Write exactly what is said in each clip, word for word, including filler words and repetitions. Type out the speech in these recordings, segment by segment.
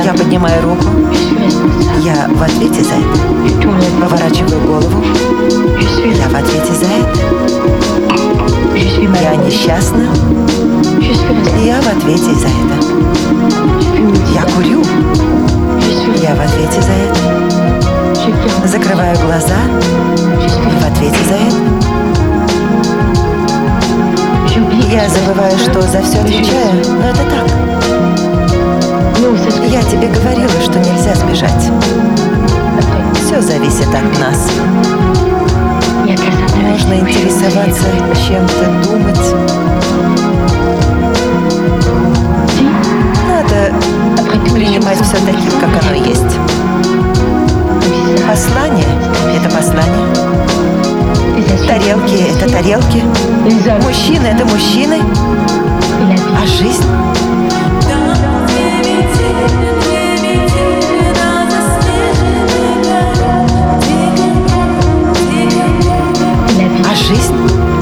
Я поднимаю руку. Я в ответе за это. Поворачиваю голову. Я в ответе за это. Я несчастна. Я в ответе за это. Я курю. Я в ответе за это. Закрываю глаза. В ответе за это. Я забываю, что за все отвечаю, но это так. Я тебе говорила, что нельзя сбежать. Все зависит от нас. Можно интересоваться чем-то, думать. Надо принимать все таким, как оно есть. Послание — это послание. Тарелки — это тарелки. Мужчины — это мужчины. А жизнь? А жизнь?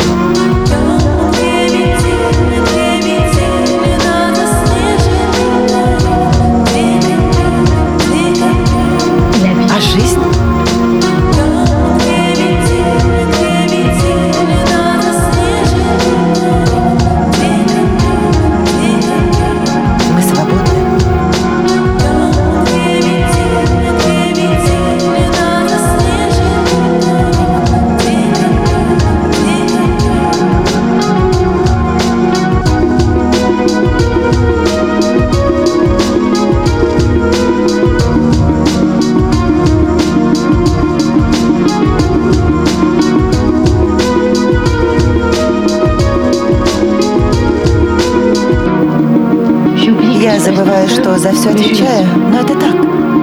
А жизнь? Мы свободны. Я забываю, что за все отвечаю, но это так.